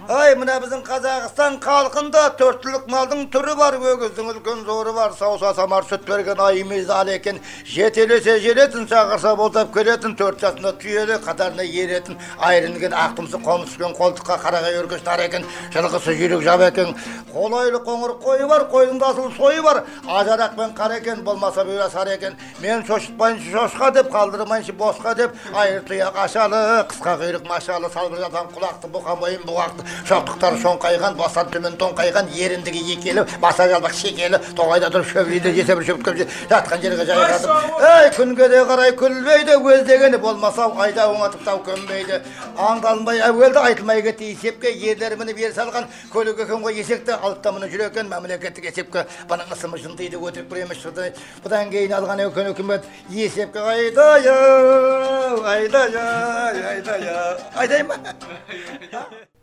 Ай, мына біздің Қазақстан халқында төрттілік малдың түрі бар, өгіздің үлкен зоры бар, сауса самар сүт берген айымыз ал екен, жетелесе жеретін, шағырса болтап келетін, 4 жасында түйелі, қатарына еретін, айрынген ақтымсы қомыскен қолтыққа қарағай өргіш нар екен, жылғысы жүйрік жап екен, қолайлы қоңыр қойы бар, қойдың асыл сойы бар, ажарақпен қар екен, болмаса бүйра сар екен, мен шошытпайыншы шошқа деп, қалдырмайыншы босқа деп, айыр тұяқ ашалы, қысқа құйрық машалы, салбыржатан құлақты, бұқан бойын бұғақты, шоқтықтар шоңқайған, бастан төмен тоңқайған, еріндігі екелі, баса жалбақ шекелі, тоғайда тұрып шөбірейді, жесебір шөпкіп жатқан жерге жайғатып. Ей, күнге де қарай күлбейді, өздегені болмаса айда оңатып тау көнбейді. Аңғалынбай әуелді айтылмай кетті есепке, ерлері міні бер салған, көлік екен ғой есекті, алыпта мұны жүреккен, мәмлекеттік есепке, бұның ысымы жындайды, өтірік біреміз шыды. Бұдан кейін алған өкен өкімет, есепке айдайын, айдайын, айдайын. Айдайын ба?